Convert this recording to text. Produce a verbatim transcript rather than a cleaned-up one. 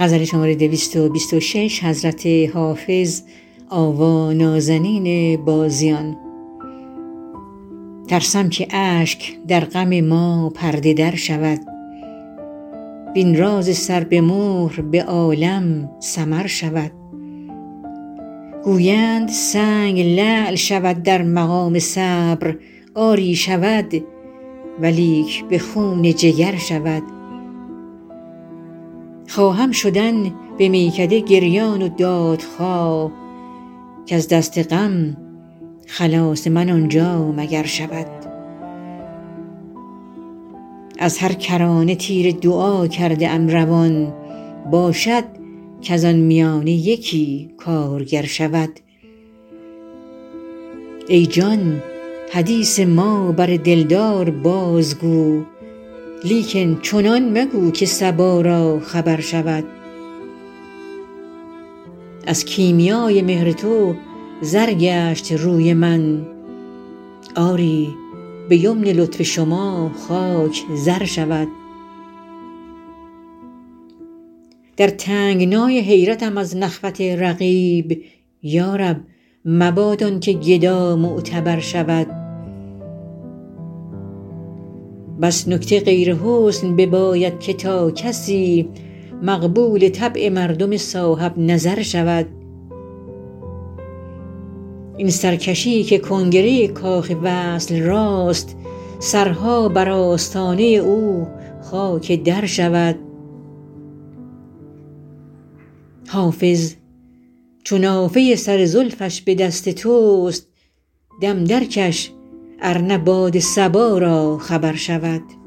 غزل شماره دویست و بیست و شش حضرت حافظ آوا نازنین بازیان. ترسم که اشک در غم ما پرده در شود، وین راز سر به مهر به عالم سمر شود. گویند سنگ لعل شود در مقام صبر، آری شود ولیک به خون جگر شود. خواهم شدن به میکده گریان و دادخواه، کز دست غم خلاص من آنجا مگر شود. از هر کرانه تیر دعا کرده ام روان، باشد کز آن میانه یکی کارگر شود. ای جان حدیث ما بر دلدار بازگو، لیکن چنان مگو که صبا را خبر شود. از کیمیای مهر تو زر گشت روی من، آری به یمن لطف شما خاک زر شود. در تنگنای حیرتم از نخوت رقیب، یا رب مباد آن که گدا معتبر شود. بس نکته غیر حسن بباید که تا کسی، مقبول طبع مردم صاحب نظر شود. این سرکشی که کنگره کاخ وصل راست، سرها بر آستانه او خاک در شود. حافظ چو نافه سر زلفش به دست توست، دم درکش ار نه باد صبا را خبر شود.